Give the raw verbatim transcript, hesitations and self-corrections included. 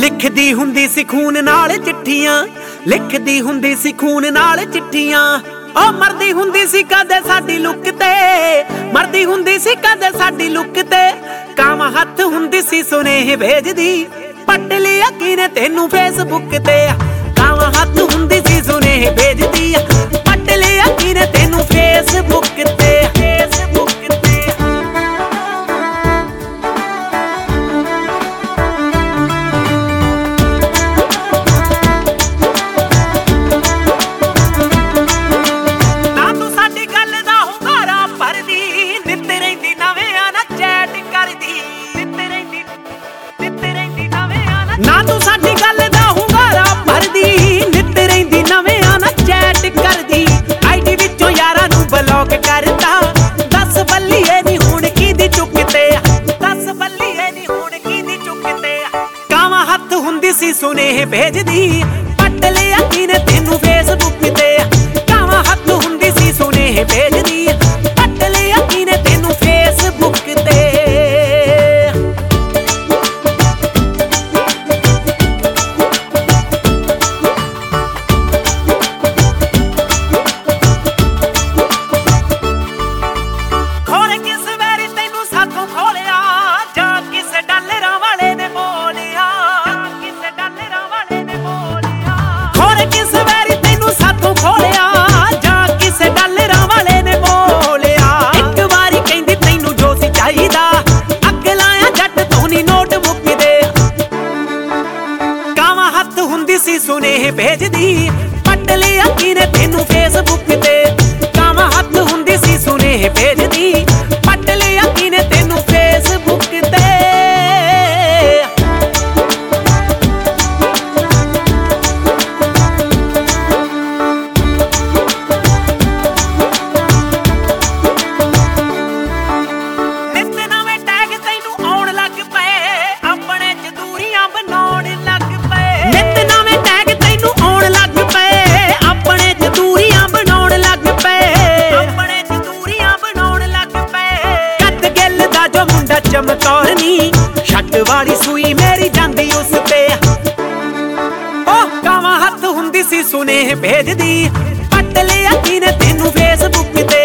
लिखदी हुंदी सी खून नाल चिट्ठियां, लिखदी हुंदी सी खून नाल चिट्ठियां। ओ मरदी हुंदी सी कदे साडी लुक ते, मरदी हुंदी सी कदे साडी लुक ते। काम हथ हुंदी सी सुनेह भेजदी, पट लिया किने तेनू फेसबुक ते। काम हथ हुंदी सी सुनेह भेजदी, पट लिया किने तेनू फेसबुक ते। फेसबुक ते ना तू साडी गल दा हुंगारा भरदी, नित रहिंदी नवें ना चैट करदी। आईडी विचों यारां नूं ब्लॉक करता, दस बल्लीए नी हुण कीदी चुकते, दस बल्लीए नी हुण कीदी चुकते। कावां हथ हुंदी सी सुनेह भेजदी, पट लिया किने तेनू फेसबुक ते। कावां हथ हुंदी सी सुनेह भेजदी, पट लिया किने तेनू फेसबुक ते। सुनेह भेजदी, पट लिया किने तेनू फेसबुक ते। कावां हथ हुंदी सी सुनेह भेजदी, पट लिया किने तेनू फेसबुक ते। नित नवें टैग तैनू आउण लग पए, अपने च दूरियां बनाउण लग पए। नित नवें चमकौर नी छट वाली सूई मेरी जांदी उस ते। ओ कावां हथ हुंदी सी सुनेह भेजदी, पट लिया किने तेनू फेसबुक ते।